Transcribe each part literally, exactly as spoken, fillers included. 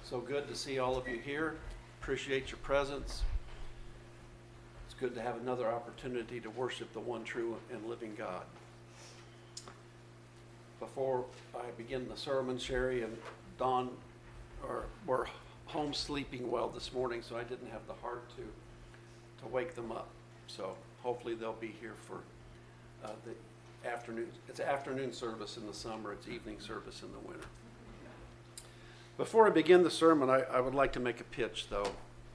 So good to see all of you here. Appreciate your presence. It's good to have another opportunity to worship the one true and living God. Before I begin the sermon, Sherry and Don are, were home sleeping well this morning, so I didn't have the heart to, to wake them up. So hopefully they'll be here for uh, the afternoon. It's afternoon service in the summer. It's evening service in the winter. Before I begin the sermon, I, I would like to make a pitch, though.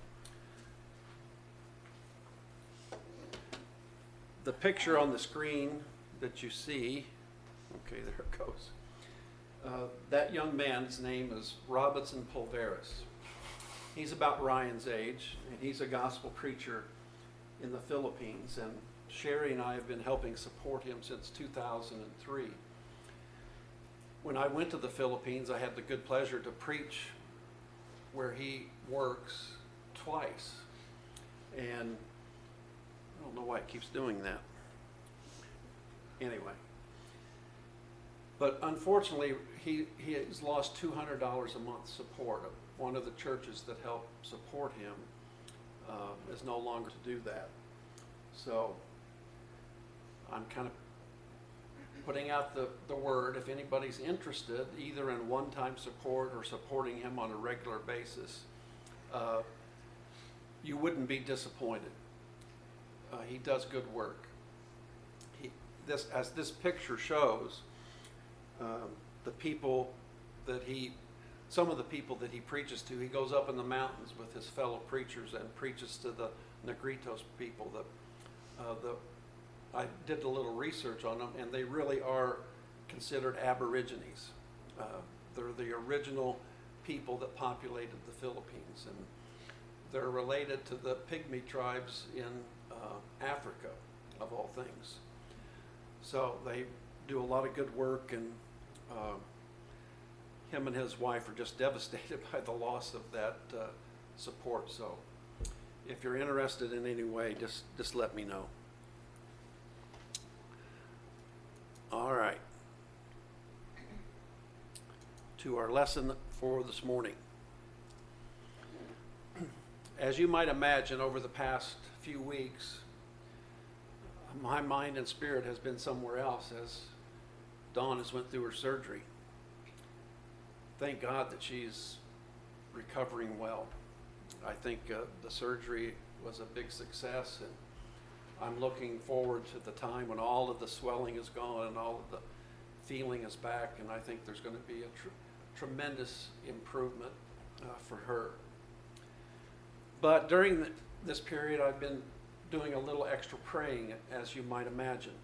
The picture on the screen that you see, okay, there it goes. Uh, that young man's name is Robinson Pulveris. He's about Ryan's age, and he's a gospel preacher in the Philippines. And Sherry and I have been helping support him since two thousand three. When I went to the Philippines, I had the good pleasure to preach where he works twice. And I don't know why it keeps doing that. Anyway. But unfortunately, he, he has lost two hundred dollars a month support. One of the churches that helped support him uh, is no longer to do that. So I'm kind of putting out the, the word, if anybody's interested, either in one-time support or supporting him on a regular basis, uh, you wouldn't be disappointed. Uh, he does good work. He, this, as this picture shows, um, the people that he, some of the people that he preaches to, he goes up in the mountains with his fellow preachers and preaches to the Negritos people, the, uh, the I did a little research on them, and they really are considered Aborigines. Uh, they're the original people that populated the Philippines, and they're related to the Pygmy tribes in uh, Africa, of all things. So they do a lot of good work, and uh, him and his wife are just devastated by the loss of that uh, support. So if you're interested in any way, just, just let me know. All right, to our lesson for this morning. As you might imagine, over the past few weeks, my mind and spirit has been somewhere else as Dawn has went through her surgery. Thank God that she's recovering well. I think uh, the surgery was a big success, and I'm looking forward to the time when all of the swelling is gone and all of the feeling is back, and I think there's going to be a tr- tremendous improvement uh, for her. But during the, this period, I've been doing a little extra praying, as you might imagine.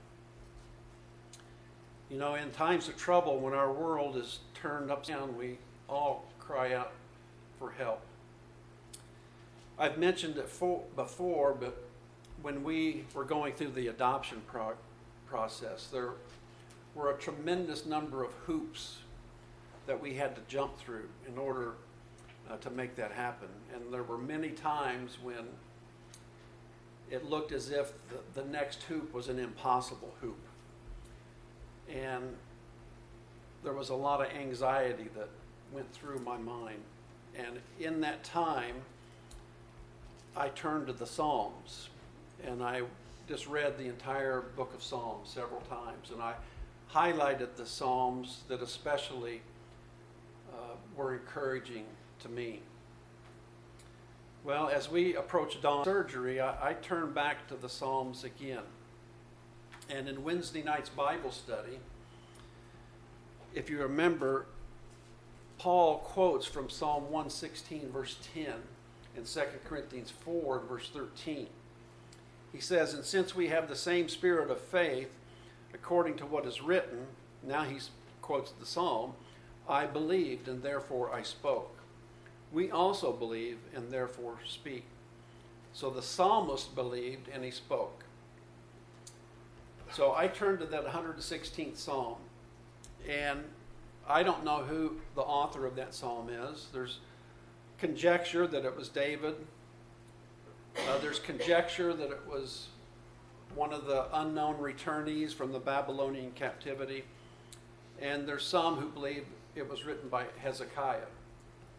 You know, in times of trouble, when our world is turned upside down, we all cry out for help. I've mentioned it for, before, but when we were going through the adoption pro- process, there were a tremendous number of hoops that we had to jump through in order uh, to make that happen. And there were many times when it looked as if the, the next hoop was an impossible hoop. And there was a lot of anxiety that went through my mind. And in that time, I turned to the Psalms. And I just read the entire book of Psalms several times, and I highlighted the Psalms that especially uh, were encouraging to me. Well, as we approached Dawn's surgery, I, I turned back to the Psalms again. And in Wednesday night's Bible study, if you remember, Paul quotes from Psalm one sixteen, verse ten, and Second Corinthians four, verse thirteen. He says, and since we have the same spirit of faith, according to what is written, now he quotes the psalm, I believed and therefore I spoke. We also believe and therefore speak. So the psalmist believed and he spoke. So I turned to that one hundred sixteenth psalm, and I don't know who the author of that psalm is. There's conjecture that it was David. Uh, there's conjecture that it was one of the unknown returnees from the Babylonian captivity. And there's some who believe it was written by Hezekiah.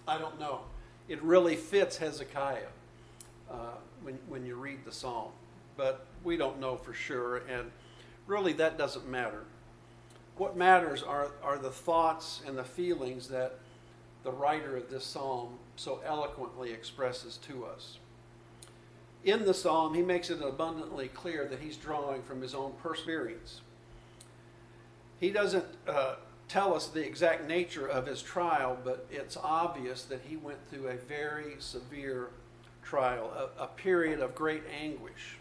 I don't know. It really fits Hezekiah uh, when, when you read the psalm, but we don't know for sure, and really that doesn't matter. What matters are, are the thoughts and the feelings that the writer of this psalm so eloquently expresses to us. In the psalm, he makes it abundantly clear that he's drawing from his own perseverance. He doesn't uh, tell us the exact nature of his trial, but it's obvious that he went through a very severe trial, a, a period of great anguish.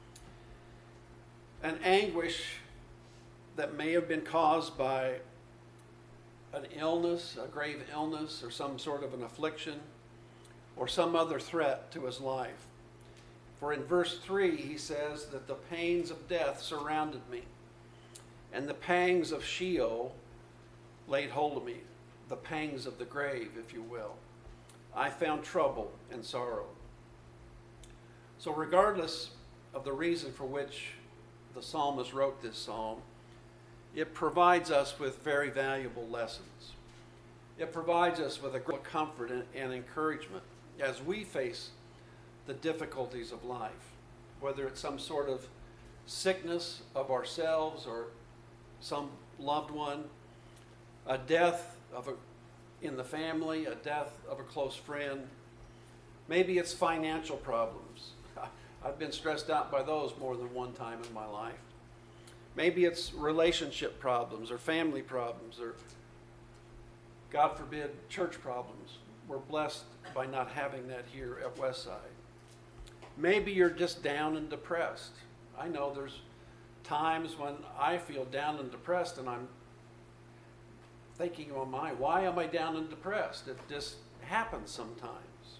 An anguish that may have been caused by an illness, a grave illness, or some sort of an affliction, or some other threat to his life. For in verse three, he says that the pains of death surrounded me, and the pangs of Sheol laid hold of me, the pangs of the grave, if you will. I found trouble and sorrow. So regardless of the reason for which the psalmist wrote this psalm, it provides us with very valuable lessons. It provides us with a great comfort and, and encouragement as we face the difficulties of life, whether it's some sort of sickness of ourselves or some loved one, a death of a, in the family, a death of a close friend. Maybe it's financial problems. I've been stressed out by those more than one time in my life. Maybe it's relationship problems or family problems or, God forbid, church problems. We're blessed by not having that here at Westside. Maybe you're just down and depressed. I know there's times when I feel down and depressed and I'm thinking, oh my, why am I down and depressed? It just happens sometimes.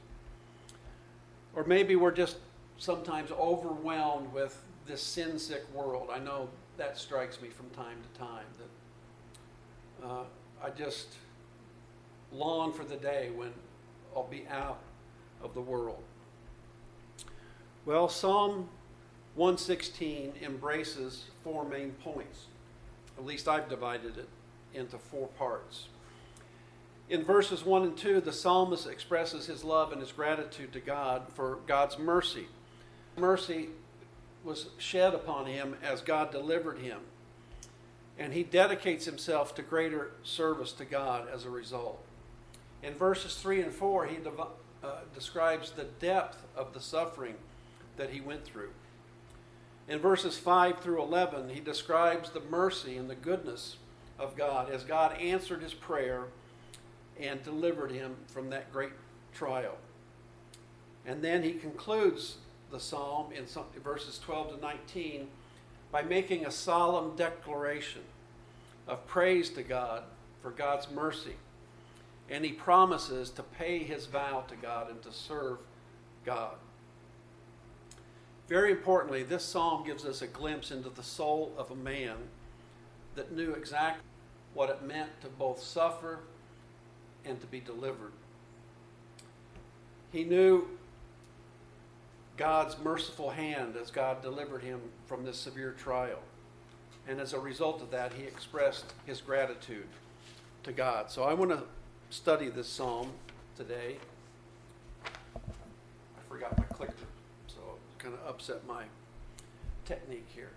Or maybe we're just sometimes overwhelmed with this sin-sick world. I know that strikes me from time to time, that uh, I just long for the day when I'll be out of the world. Well, Psalm one sixteen embraces four main points. At least I've divided it into four parts. In verses one and two, the psalmist expresses his love and his gratitude to God for God's mercy. Mercy was shed upon him as God delivered him. And he dedicates himself to greater service to God as a result. In verses three and four, he dev- uh, describes the depth of the suffering that he went through. In verses five through eleven, he describes the mercy and the goodness of God as God answered his prayer and delivered him from that great trial. And then he concludes the psalm in some, verses twelve to nineteen by making a solemn declaration of praise to God for God's mercy. And he promises to pay his vow to God and to serve God. Very importantly, this psalm gives us a glimpse into the soul of a man that knew exactly what it meant to both suffer and to be delivered. He knew God's merciful hand as God delivered him from this severe trial. And as a result of that, he expressed his gratitude to God. So I want to study this psalm today. I forgot my clicker, so it kind of upset my technique here.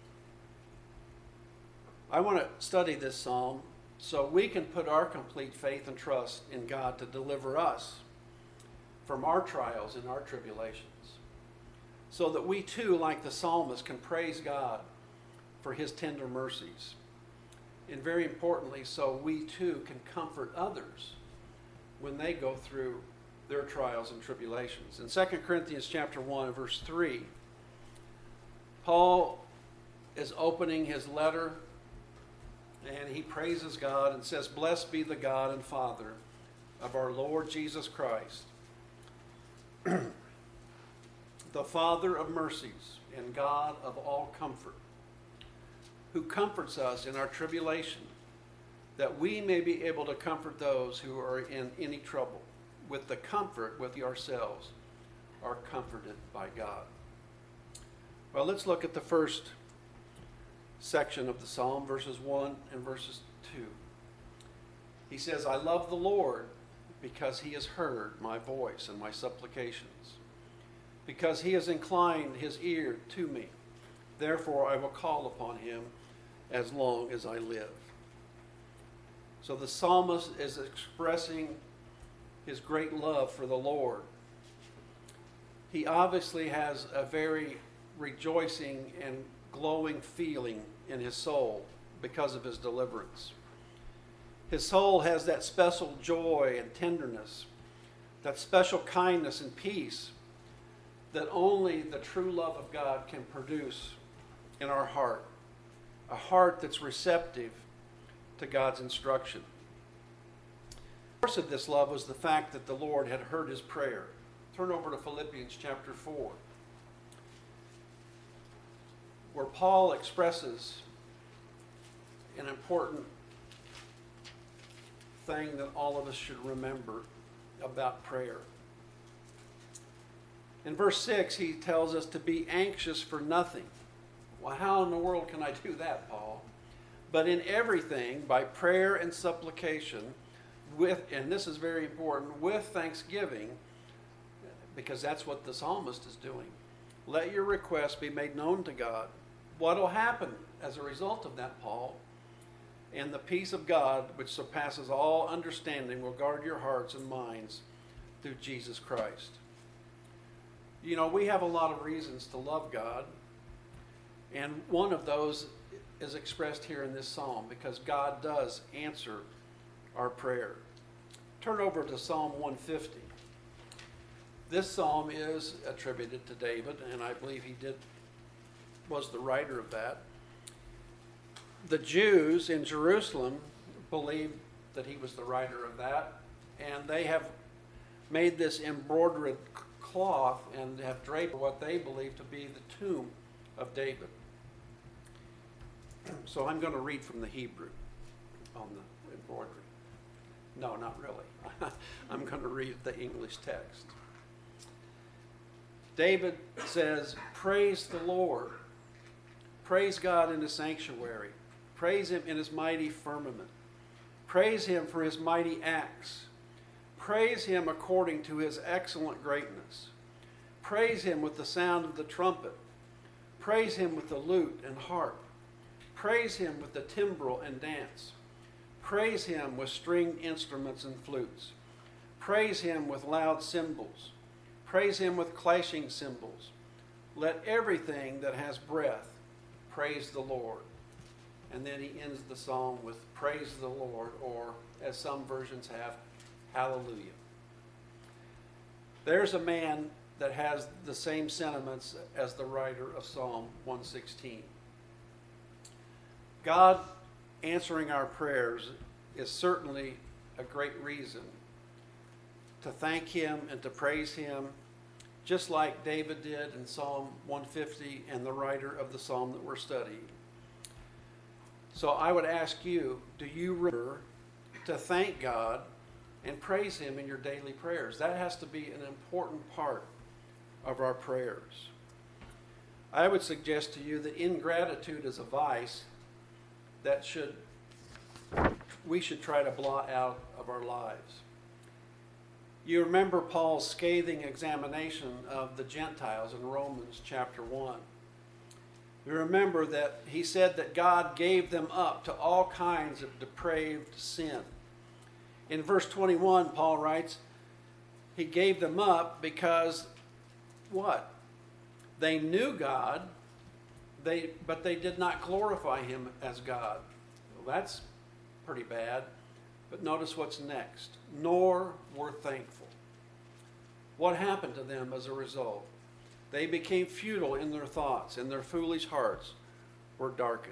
I want to study this psalm so we can put our complete faith and trust in God to deliver us from our trials and our tribulations, so that we too, like the psalmist, can praise God for his tender mercies. And very importantly, so we too can comfort others when they go through their trials and tribulations. In Second Corinthians chapter one, verse three, Paul is opening his letter and he praises God and says, "Blessed be the God and Father of our Lord Jesus Christ, the Father of mercies and God of all comfort, who comforts us in our tribulation, that we may be able to comfort those who are in any trouble, with the comfort with ourselves are comforted by God." Well, let's look at the first section of the psalm, verses one and verses two. He says, "I love the Lord because he has heard my voice and my supplications, because he has inclined his ear to me. Therefore I will call upon him as long as I live. So the psalmist is expressing his great love for the Lord. He obviously has a very rejoicing and glowing feeling in his soul because of his deliverance. His soul has that special joy and tenderness, that special kindness and peace that only the true love of God can produce in our heart. A heart that's receptive to God's instruction. The source of this love was the fact that the Lord had heard his prayer. Turn over to Philippians chapter four, where Paul expresses an important thing that all of us should remember about prayer. In verse six, he tells us to be anxious for nothing. Well, how in the world can I do that, Paul? But in everything, by prayer and supplication, with, and this is very important, with thanksgiving, because that's what the psalmist is doing. Let your requests be made known to God. What will happen as a result of that, Paul? And the peace of God, which surpasses all understanding, will guard your hearts and minds through Jesus Christ. You know, we have a lot of reasons to love God. And one of those is expressed here in this psalm, because God does answer our prayer. Turn over to Psalm one fifty. This psalm is attributed to David, and I believe he did was the writer of that. The Jews in Jerusalem believed that he was the writer of that, and they have made this embroidered cloth and have draped what they believe to be the tomb of David. So I'm going to read from the Hebrew on the embroidery. No, not really. I'm going to read the English text. David says, "Praise the Lord. Praise God in his sanctuary. Praise him in his mighty firmament. Praise him for his mighty acts. Praise him according to his excellent greatness. Praise him with the sound of the trumpet. Praise him with the lute and harp. Praise him with the timbrel and dance. Praise him with stringed instruments and flutes. Praise him with loud cymbals. Praise him with clashing cymbals. Let everything that has breath praise the Lord." And then he ends the psalm with "Praise the Lord," or as some versions have, "Hallelujah." There's a man that has the same sentiments as the writer of Psalm one sixteen. God answering our prayers is certainly a great reason to thank him and to praise him, just like David did in Psalm one fifty and the writer of the psalm that we're studying. So I would ask you, do you remember to thank God and praise him in your daily prayers? That has to be an important part of our prayers. I would suggest to you that ingratitude is a vice that should we should try to blot out of our lives. You remember Paul's scathing examination of the Gentiles in Romans chapter one. You remember that he said that God gave them up to all kinds of depraved sin. In verse twenty-one, Paul writes, he gave them up because what? They knew God, they but they did not glorify him as God. Well, that's pretty bad. But notice what's next. Nor were thankful. What happened to them as a result? They became futile in their thoughts, and their foolish hearts were darkened.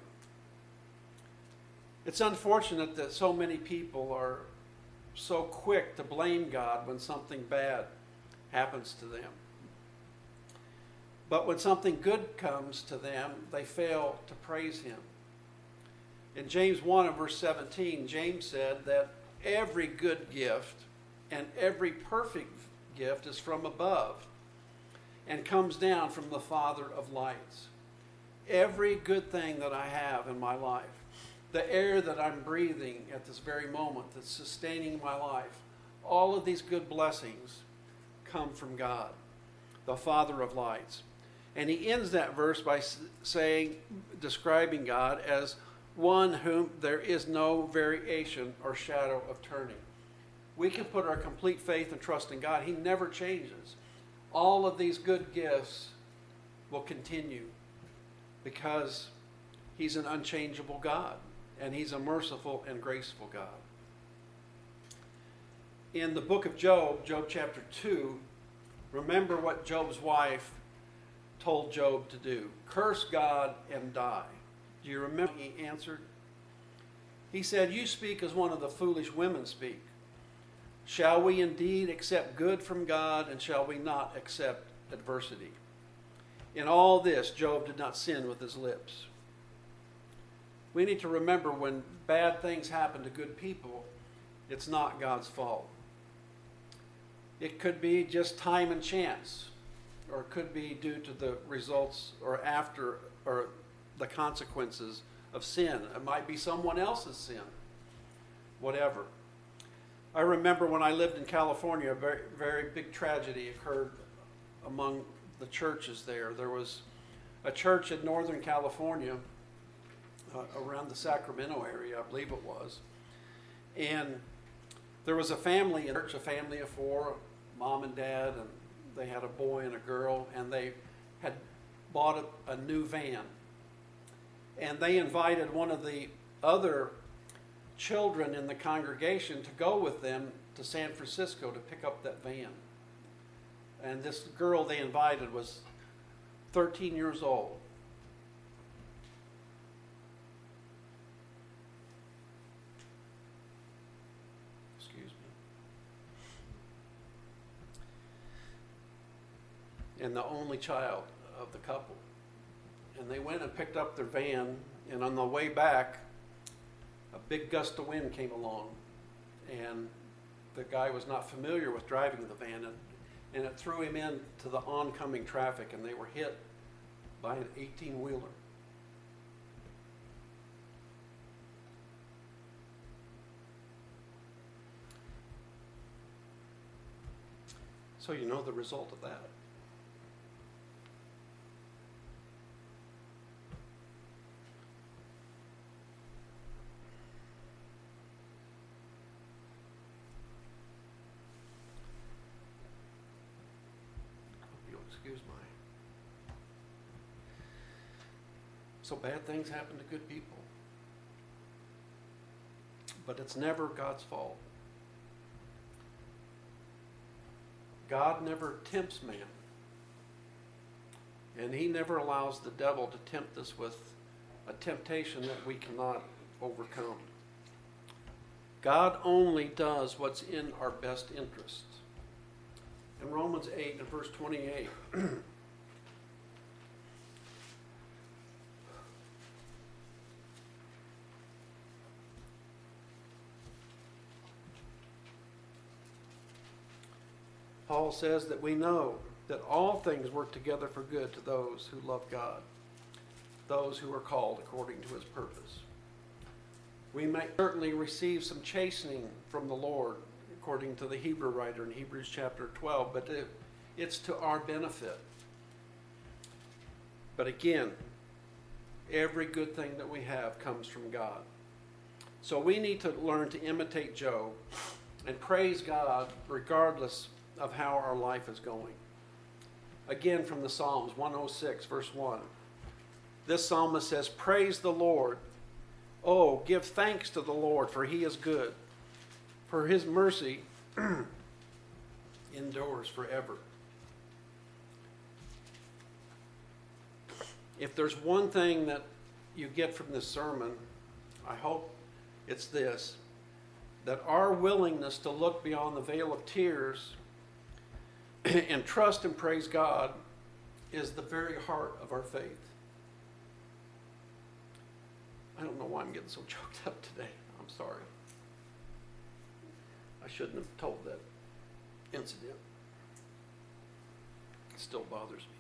It's unfortunate that so many people are so quick to blame God when something bad happens to them. But when something good comes to them, they fail to praise him. In James one and verse seventeen, James said that every good gift and every perfect gift is from above and comes down from the Father of lights. Every good thing that I have in my life, the air that I'm breathing at this very moment that's sustaining my life, All of these good blessings come from God, the Father of lights. And he ends that verse by saying, describing God as one whom there is no variation or shadow of turning. We can put our complete faith and trust in God. He never changes. All of these good gifts will continue because he's an unchangeable God, and he's a merciful and graceful God. In the book of Job, Job chapter two, remember what Job's wife told Job to do. Curse God and die. Do you remember he answered? He said, you speak as one of the foolish women speak. Shall we indeed accept good from God, and shall we not accept adversity? In all this, Job did not sin with his lips. We need to remember when bad things happen to good people, it's not God's fault. It could be just time and chance, or it could be due to the results or after or the consequences of sin. It might be someone else's sin, whatever. I remember when I lived in California, a very, very big tragedy occurred among the churches there. There was a church in Northern California, uh, around the Sacramento area, I believe it was. And there was a family in church, a family of four, mom and dad, and they had a boy and a girl, and they had bought a, a new van. And they invited one of the other children in the congregation to go with them to San Francisco to pick up that van. And this girl they invited was thirteen years old. Excuse me. And the only child of the couple. And they went and picked up their van, and on the way back, a big gust of wind came along, and the guy was not familiar with driving the van, and, and it threw him into the oncoming traffic, and they were hit by an eighteen-wheeler. So you know the result of that. Excuse my. So bad things happen to good people. But it's never God's fault. God never tempts man. And he never allows the devil to tempt us with a temptation that we cannot overcome. God only does what's in our best interest. In Romans eight and verse twenty-eight, Paul says that we know that all things work together for good to those who love God, those who are called according to his purpose. We may certainly receive some chastening from the Lord, according to the Hebrew writer in Hebrews chapter twelve, but it's to our benefit. But again, every good thing that we have comes from God. So we need to learn to imitate Job and praise God regardless of how our life is going. Again, from the Psalms, one oh six, verse one. This psalmist says, praise the Lord. Oh, give thanks to the Lord, for he is good. For his mercy endures forever. If there's one thing that you get from this sermon, I hope it's this, that our willingness to look beyond the veil of tears and trust and praise God is the very heart of our faith. I don't know why I'm getting so choked up today. I'm sorry. I shouldn't have told that incident. It still bothers me.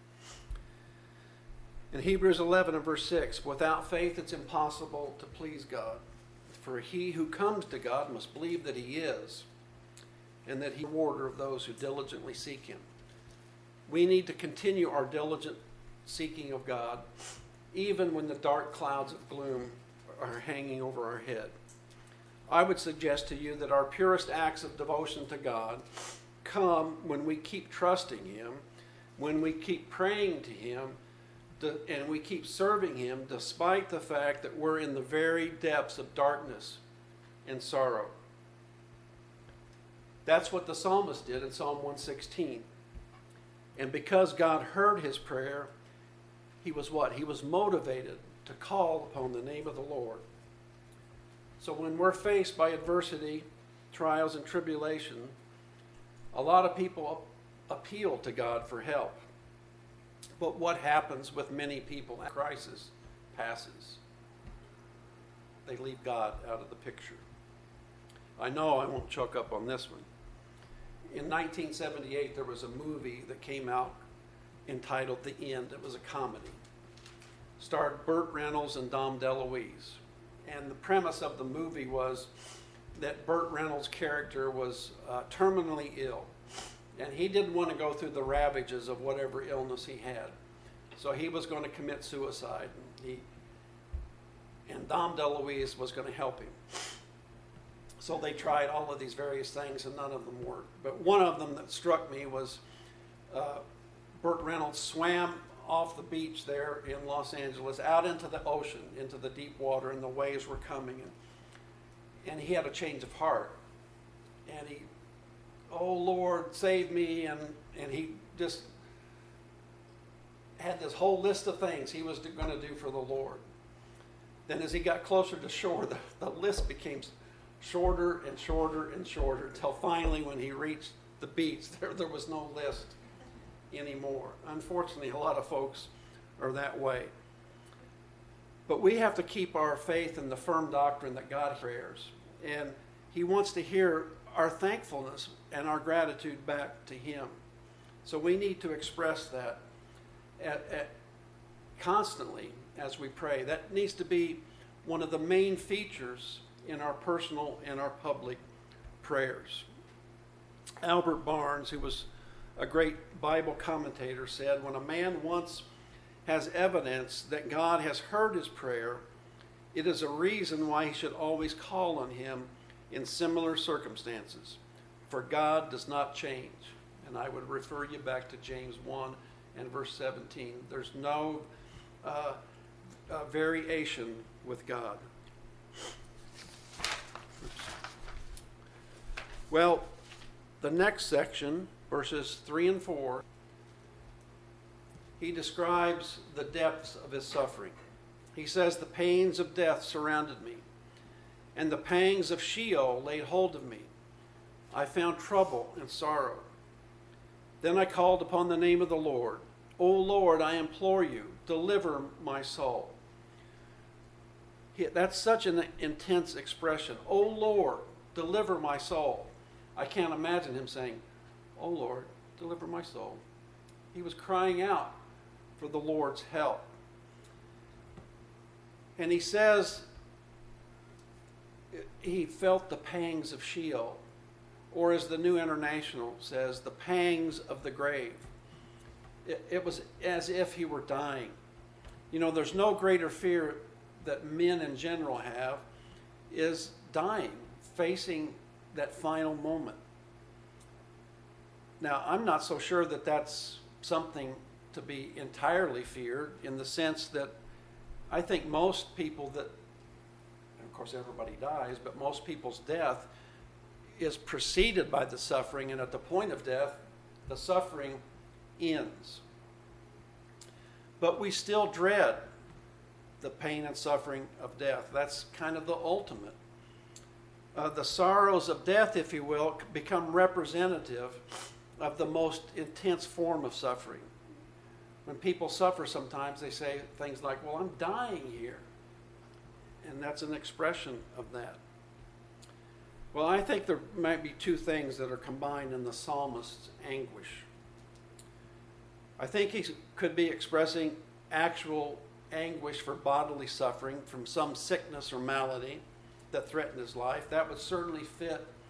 In Hebrews eleven and verse six, without faith it's impossible to please God. For he who comes to God must believe that he is, and that He is a rewarder of those who diligently seek Him. We need to continue our diligent seeking of God, even when the dark clouds of gloom are hanging over our head. I would suggest to you that our purest acts of devotion to God come when we keep trusting Him, when we keep praying to Him, and we keep serving Him despite the fact that we're in the very depths of darkness and sorrow. That's what the psalmist did in Psalm one sixteen. And because God heard his prayer, he was what? He was motivated to call upon the name of the Lord. So when we're faced by adversity, trials, and tribulation, a lot of people appeal to God for help. But what happens with many people as crisis passes? They leave God out of the picture. I know I won't choke up on this one. In nineteen seventy-eight, there was a movie that came out entitled The End. It was a comedy. Starred Burt Reynolds and Dom DeLuise. And the premise of the movie was that Burt Reynolds' character was uh, terminally ill. And he didn't want to go through the ravages of whatever illness he had. So he was going to commit suicide. And, he, and Dom DeLuise was going to help him. So they tried all of these various things and none of them worked. But one of them that struck me was uh, Burt Reynolds swam off the beach there in Los Angeles out into the ocean, into the deep water, and the waves were coming. And, and he had a change of heart. And he, oh Lord, save me. And, and he just had this whole list of things he was going to do for the Lord. Then as he got closer to shore, the, the list became shorter and shorter and shorter until finally when he reached the beach, there, there was no list anymore. Unfortunately, a lot of folks are that way. But we have to keep our faith in the firm doctrine that God hears. And he wants to hear our thankfulness and our gratitude back to him. So we need to express that at, at constantly as we pray. That needs to be one of the main features in our personal and our public prayers. Albert Barnes, who was a great Bible commentator, said, when a man once has evidence that God has heard his prayer, it is a reason why he should always call on him in similar circumstances, for God does not change. And I would refer you back to James one and verse seventeen. There's no uh, uh, variation with God. Well, the next section, verses three and four, he describes the depths of his suffering. He says, the pains of death surrounded me, and the pangs of Sheol laid hold of me. I found trouble and sorrow. Then I called upon the name of the Lord. O Lord, I implore you, deliver my soul. He, that's such an intense expression. O Lord, deliver my soul. I can't imagine him saying, oh Lord, deliver my soul. He was crying out for the Lord's help. And he says he felt the pangs of Sheol, or as the New International says, the pangs of the grave. It, it was as if he were dying. You know, there's no greater fear that men in general have is dying, facing that final moment. Now, I'm not so sure that that's something to be entirely feared, in the sense that I think most people that, and of course everybody dies, but most people's death is preceded by the suffering, and at the point of death, the suffering ends. But we still dread the pain and suffering of death. That's kind of the ultimate. Uh, the sorrows of death, if you will, become representative of the most intense form of suffering. When people suffer sometimes, they say things like, well, I'm dying here. And that's an expression of that. Well, I think there might be two things that are combined in the psalmist's anguish. I think he could be expressing actual anguish for bodily suffering from some sickness or malady that threatened his life. That would certainly fit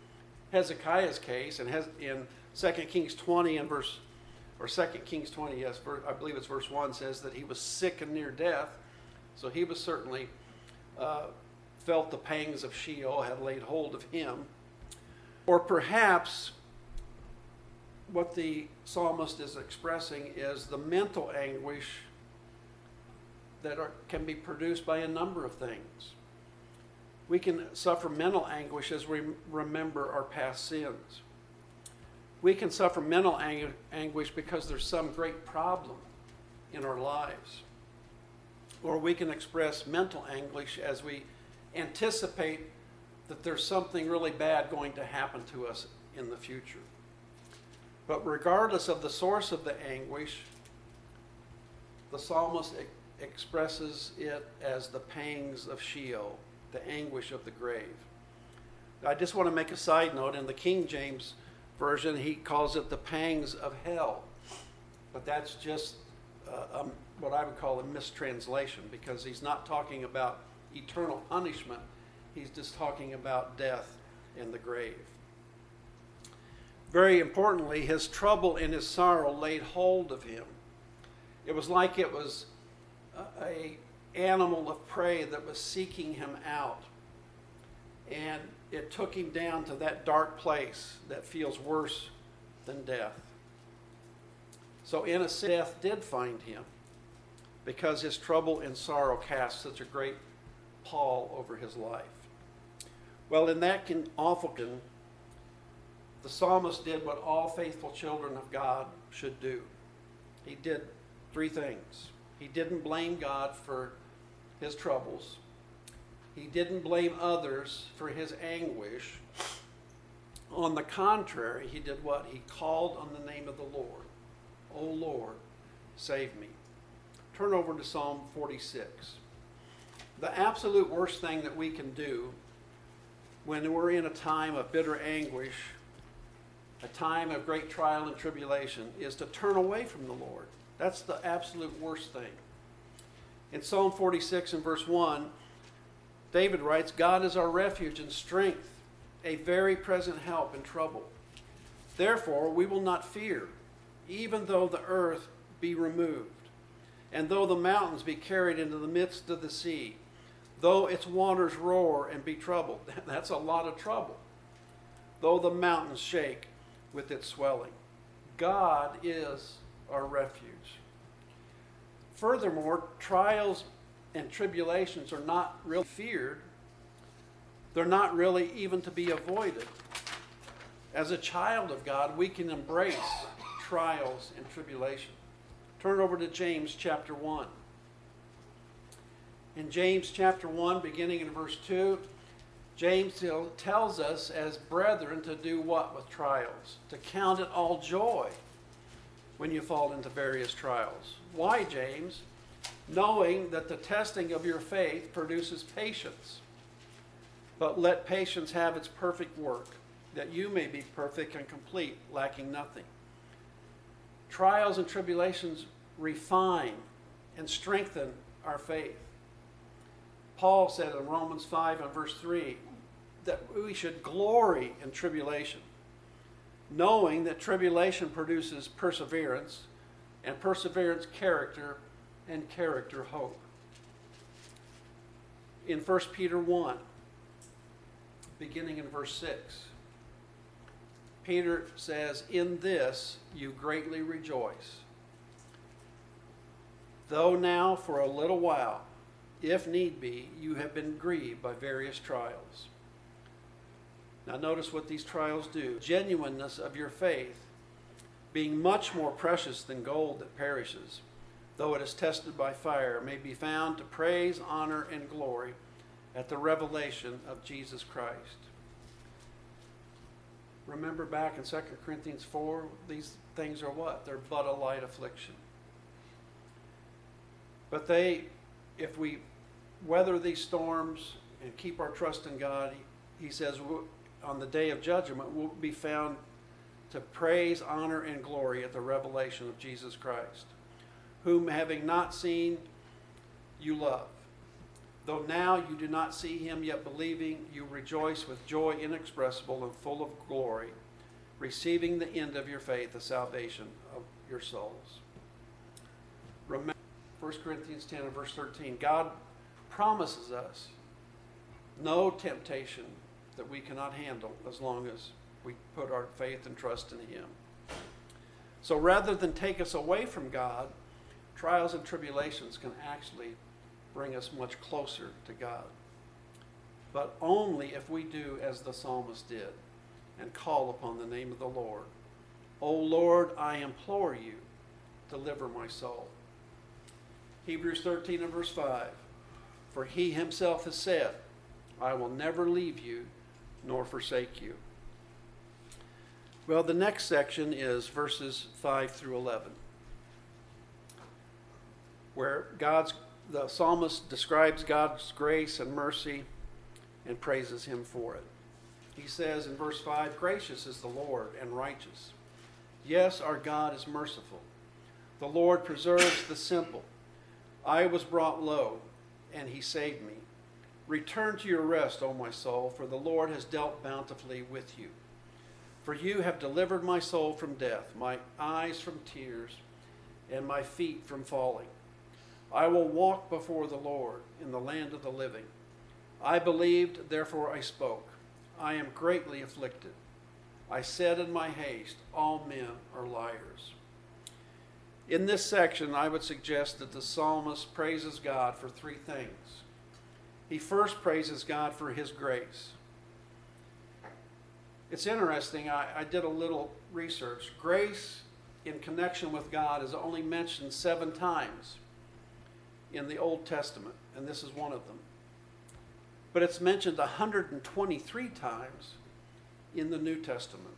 Hezekiah's case, and has in Second Kings twenty and verse, or Second Kings twenty, yes, I believe it's verse one, says that he was sick and near death. So he was certainly uh, felt the pangs of Sheol had laid hold of him. Or perhaps what the psalmist is expressing is the mental anguish that are, can be produced by a number of things. We can suffer mental anguish as we remember our past sins. We can suffer mental ang- anguish because there's some great problem in our lives. Or we can express mental anguish as we anticipate that there's something really bad going to happen to us in the future. But regardless of the source of the anguish, the psalmist e- expresses it as the pangs of Sheol, the anguish of the grave. I just want to make a side note. In the King James Version, he calls it the pangs of hell. But that's just uh, um, what I would call a mistranslation, because he's not talking about eternal punishment. He's just talking about death in the grave. Very importantly, his trouble and his sorrow laid hold of him. It was like it was a, a animal of prey that was seeking him out. And it took him down to that dark place that feels worse than death. So in a sense, death did find him because his trouble and sorrow cast such a great pall over his life. Well, in that can, awful can, the psalmist did what all faithful children of God should do. He did three things. He didn't blame God for his troubles. He didn't blame others for his anguish. On the contrary, he did what? He called on the name of the Lord. O Lord, save me. Turn over to Psalm forty-six. The absolute worst thing that we can do when we're in a time of bitter anguish, a time of great trial and tribulation, is to turn away from the Lord. That's the absolute worst thing. In Psalm forty-six and verse one, David writes, God is our refuge and strength, a very present help in trouble. Therefore, we will not fear, even though the earth be removed, and though the mountains be carried into the midst of the sea, though its waters roar and be troubled. That's a lot of trouble. Though the mountains shake with its swelling. God is our refuge. Furthermore, trials and tribulations are not really feared. They're not really even to be avoided. As a child of God, we can embrace trials and tribulation. Turn over to James chapter one. In James chapter one, beginning in verse two, James tells us as brethren to do what with trials? To count it all joy when you fall into various trials. Why, James? Knowing that the testing of your faith produces patience. But let patience have its perfect work, that you may be perfect and complete, lacking nothing. Trials and tribulations refine and strengthen our faith. Paul said in Romans five and verse three that we should glory in tribulation, knowing that tribulation produces perseverance, and perseverance character, and character hope. In First Peter one, beginning in verse six, Peter says, in this you greatly rejoice, though now for a little while, if need be, you have been grieved by various trials. Now notice what these trials do. Genuineness of your faith, being much more precious than gold that perishes, though it is tested by fire, may be found to praise, honor, and glory at the revelation of Jesus Christ. Remember back in Second Corinthians four, these things are what? They're but a light affliction. But they, if we weather these storms and keep our trust in God, he says on the day of judgment, we'll be found to praise, honor, and glory at the revelation of Jesus Christ, whom having not seen, you love. Though now you do not see him, yet believing, you rejoice with joy inexpressible and full of glory, receiving the end of your faith, the salvation of your souls. Remember, First Corinthians ten and verse thirteen, God promises us no temptation that we cannot handle as long as we put our faith and trust in him. So rather than take us away from God, trials and tribulations can actually bring us much closer to God. But only if we do as the psalmist did and call upon the name of the Lord. O Lord, I implore you, deliver my soul. Hebrews thirteen and verse five, for he himself has said, I will never leave you nor forsake you. Well, the next section is verses five through eleven, where God's the psalmist describes God's grace and mercy and praises him for it. He says in verse five, gracious is the Lord and righteous. Yes, our God is merciful. The Lord preserves the simple. I was brought low, and he saved me. Return to your rest, O my soul, for the Lord has dealt bountifully with you. For you have delivered my soul from death, my eyes from tears, and my feet from falling. I will walk before the Lord in the land of the living. I believed, therefore I spoke. I am greatly afflicted. I said in my haste, all men are liars. In this section, I would suggest that the psalmist praises God for three things. He first praises God for his grace. It's interesting, I, I did a little research. Grace in connection with God is only mentioned seven times in the Old Testament, and this is one of them. But it's mentioned one hundred twenty-three times in the New Testament.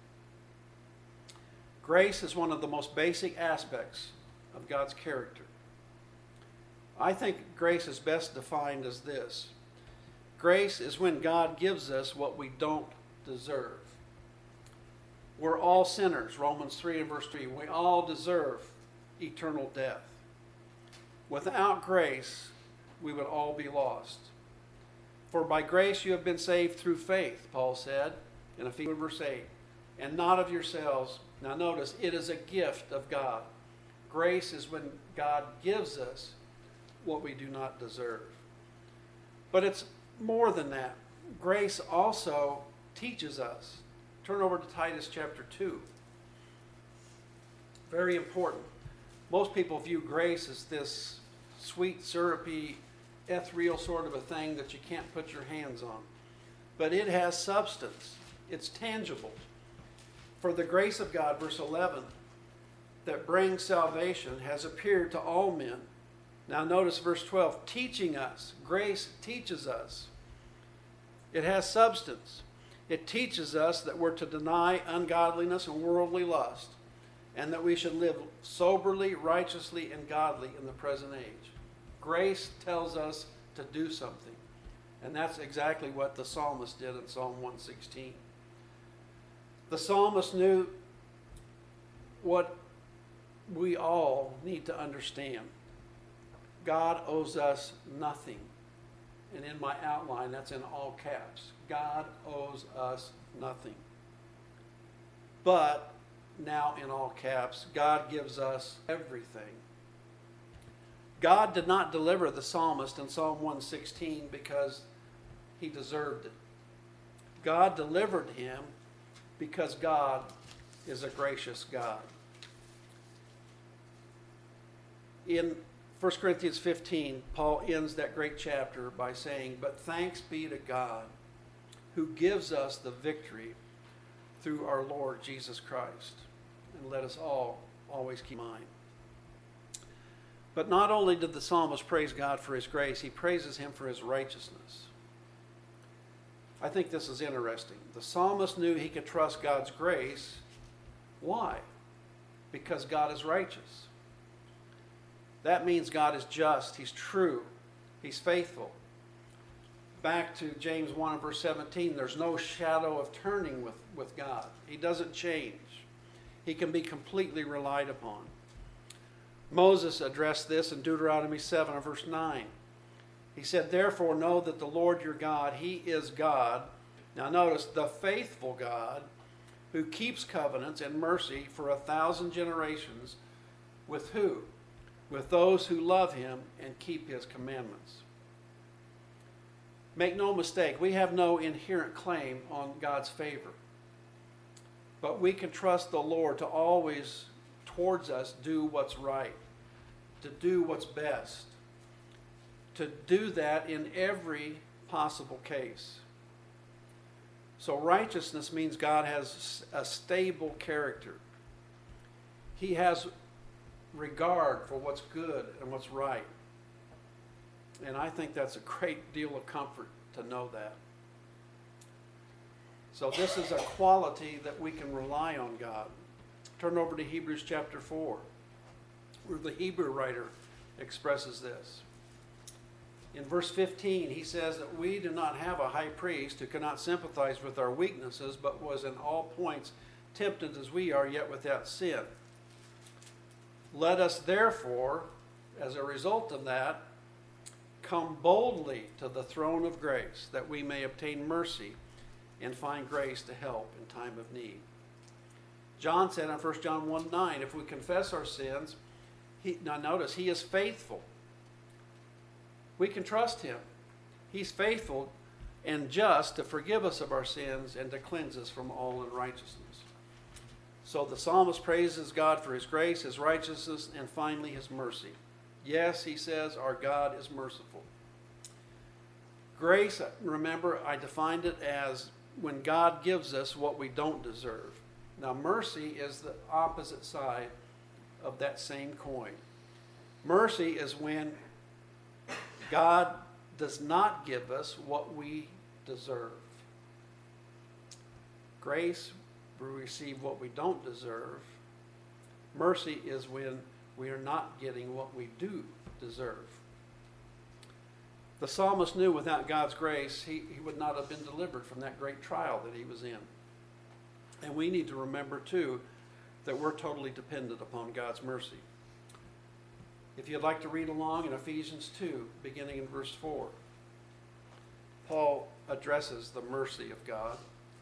Grace is one of the most basic aspects of God's character. I think grace is best defined as this. Grace is when God gives us what we don't deserve. We're all sinners, Romans three and verse three. We all deserve eternal death. Without grace, we would all be lost. For by grace you have been saved through faith, Paul said in Ephesians verse eight, and not of yourselves. Now notice, it is a gift of God. Grace is when God gives us what we do not deserve. But it's more than that. Grace also teaches us. Turn over to Titus chapter two. Very important. Most people view grace as this sweet, syrupy, ethereal sort of a thing that you can't put your hands on. But it has substance. It's tangible. For the grace of God, verse eleven, that brings salvation has appeared to all men. Now notice verse twelve, teaching us. Grace teaches us. It has substance. It teaches us that we're to deny ungodliness and worldly lust, and that we should live soberly, righteously, and godly in the present age. Grace tells us to do something. And that's exactly what the psalmist did in Psalm one sixteen. The psalmist knew what we all need to understand. God owes us nothing. And in my outline, that's in all caps. God owes us nothing. But, now in all caps, God gives us everything. God did not deliver the psalmist in Psalm one sixteen because he deserved it. God delivered him because God is a gracious God. In First Corinthians fifteen, Paul ends that great chapter by saying, but thanks be to God who gives us the victory through our Lord Jesus Christ. And let us all always keep in mind. But not only did the psalmist praise God for his grace, he praises him for his righteousness. I think this is interesting. The psalmist knew he could trust God's grace. Why? Because God is righteous. That means God is just. He's true. He's faithful. Back to James one and verse seventeen, there's no shadow of turning with, with God. He doesn't change. He can be completely relied upon. Moses addressed this in Deuteronomy seven and verse nine. He said, therefore know that the Lord your God, he is God. Now notice, the faithful God, who keeps covenants and mercy for a thousand generations. With who? With those who love him and keep his commandments. Make no mistake, we have no inherent claim on God's favor. But we can trust the Lord to always, towards us, do what's right, to do what's best, to do that in every possible case. So righteousness means God has a stable character. He has regard for what's good and what's right. And I think that's a great deal of comfort to know that. So this is a quality that we can rely on God. Turn over to Hebrews chapter four, where the Hebrew writer expresses this. In verse fifteen, he says that we do not have a high priest who cannot sympathize with our weaknesses, but was in all points tempted as we are, yet without sin. Let us therefore, as a result of that, come boldly to the throne of grace, that we may obtain mercy and find grace to help in time of need. John said in First John one nine, if we confess our sins, he, now notice, he is faithful. We can trust him. He's faithful and just to forgive us of our sins and to cleanse us from all unrighteousness. So the psalmist praises God for his grace, his righteousness, and finally his mercy. Yes, he says, our God is merciful. Grace, remember, I defined it as when God gives us what we don't deserve. Now, mercy is the opposite side of that same coin. Mercy is when God does not give us what we deserve. Grace, we receive what we don't deserve. Mercy is when we are not getting what we do deserve. The psalmist knew without God's grace, he, he would not have been delivered from that great trial that he was in. And we need to remember, too, that we're totally dependent upon God's mercy. If you'd like to read along in Ephesians two, beginning in verse four, Paul addresses the mercy of God.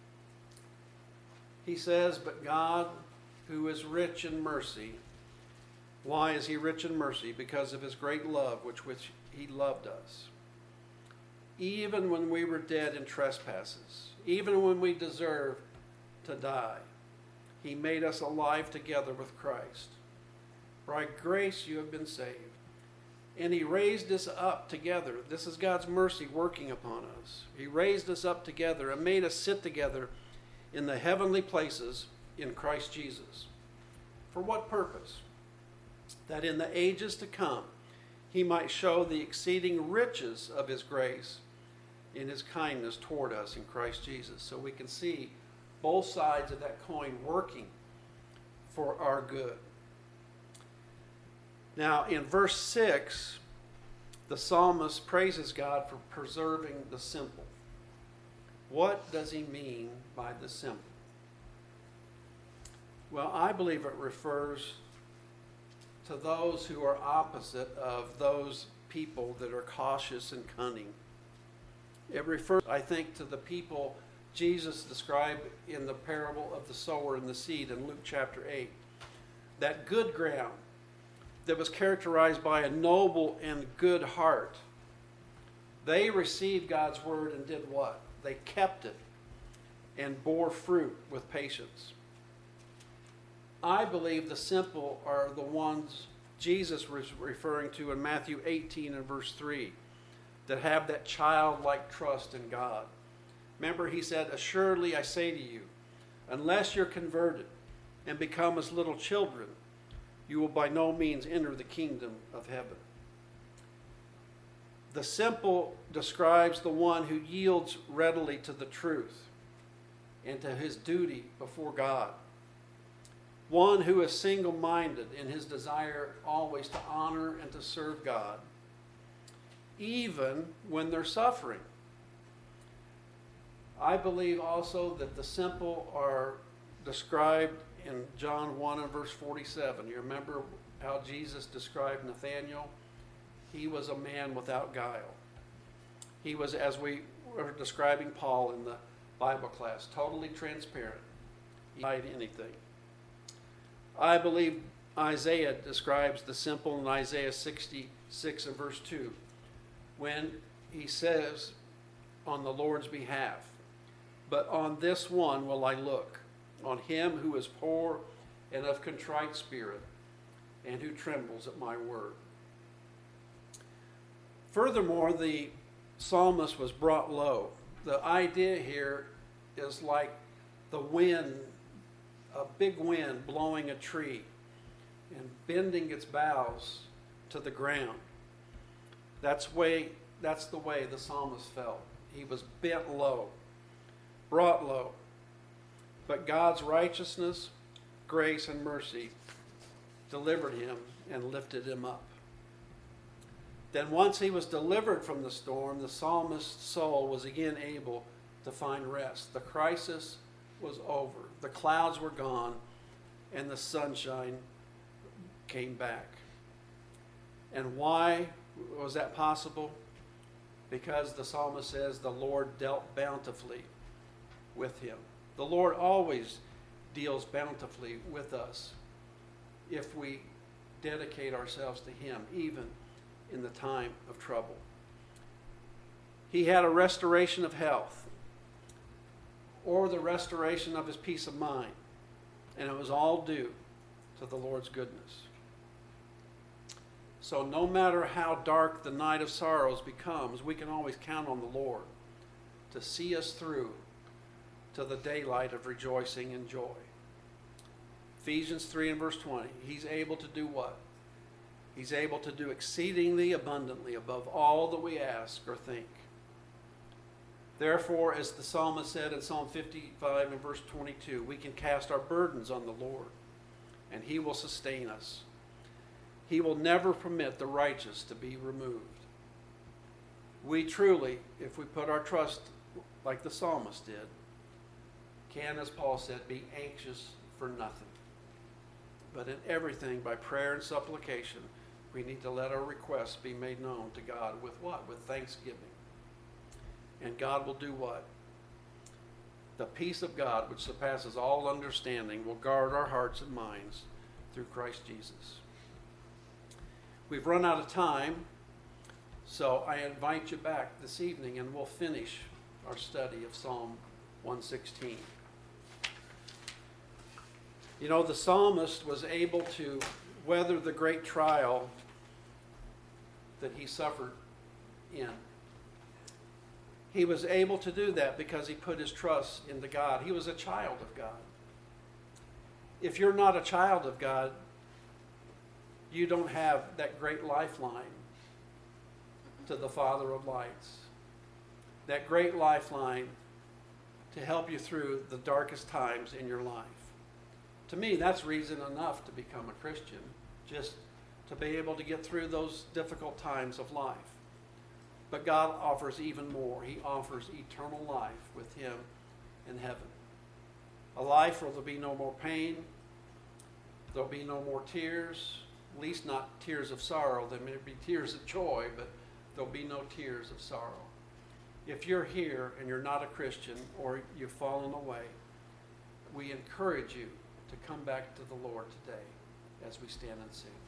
He says, but God, who is rich in mercy. Why is he rich in mercy? Because of his great love, which which he loved us. Even when we were dead in trespasses, even when we deserved to die, he made us alive together with Christ. By grace you have been saved. And he raised us up together. This is God's mercy working upon us. He raised us up together and made us sit together in the heavenly places in Christ Jesus. For what purpose? That in the ages to come he might show the exceeding riches of his grace in his kindness toward us in Christ Jesus. So we can see both sides of that coin working for our good. Now in verse six, the psalmist praises God for preserving the simple. What does he mean by the simple? Well, I believe it refers to those who are opposite of those people that are cautious and cunning. It refers, I think, to the people Jesus described in the parable of the sower and the seed in Luke chapter eight. That good ground that was characterized by a noble and good heart. They received God's word and did what? They kept it and bore fruit with patience. I believe the simple are the ones Jesus was referring to in Matthew eighteen and verse three, that have that childlike trust in God. Remember, he said, assuredly I say to you, unless you're converted and become as little children, you will by no means enter the kingdom of heaven. The simple describes the one who yields readily to the truth and to his duty before God. One who is single-minded in his desire always to honor and to serve God, even when they're suffering. I believe also that the simple are described in John one and verse forty-seven. You remember how Jesus described Nathanael? He was a man without guile. He was, as we were describing Paul in the Bible class, totally transparent. He didn't hide anything. I believe Isaiah describes the simple in Isaiah sixty-six and verse two, when he says on the Lord's behalf, "But on this one will I look, on him who is poor and of contrite spirit, and who trembles at my word." Furthermore, the psalmist was brought low. The idea here is like the wind, a big wind blowing a tree and bending its boughs to the ground. That's way, that's the way the psalmist felt. He was bent low, brought low. But God's righteousness, grace, and mercy delivered him and lifted him up. Then once he was delivered from the storm, the psalmist's soul was again able to find rest. The crisis was over. The clouds were gone, and the sunshine came back. And why was that possible? Because the psalmist says the Lord dealt bountifully with him. The Lord always deals bountifully with us if we dedicate ourselves to him, even in the time of trouble. He had a restoration of health, or the restoration of his peace of mind, and it was all due to the Lord's goodness. So no matter how dark the night of sorrows becomes, we can always count on the Lord to see us through to the daylight of rejoicing and joy. Ephesians three and verse twenty, he's able to do what? He's able to do exceedingly abundantly above all that we ask or think. Therefore, as the psalmist said in Psalm fifty-five and verse twenty-two, we can cast our burdens on the Lord, and he will sustain us. He will never permit the righteous to be removed. We truly, if we put our trust like the psalmist did, can, as Paul said, be anxious for nothing. But in everything, by prayer and supplication, we need to let our requests be made known to God with what? With thanksgiving. And God will do what? The peace of God, which surpasses all understanding, will guard our hearts and minds through Christ Jesus. We've run out of time, so I invite you back this evening and we'll finish our study of Psalm one sixteen. You know, the psalmist was able to weather the great trial that he suffered in. He was able to do that because he put his trust into God. He was a child of God. If you're not a child of God, you don't have that great lifeline to the Father of lights. That great lifeline to help you through the darkest times in your life. To me, that's reason enough to become a Christian, just to be able to get through those difficult times of life. But God offers even more. He offers eternal life with him in heaven. A life where there'll be no more pain, there'll be no more tears, at least not tears of sorrow. There may be tears of joy, but there'll be no tears of sorrow. If you're here and you're not a Christian or you've fallen away, we encourage you to come back to the Lord today as we stand and sing.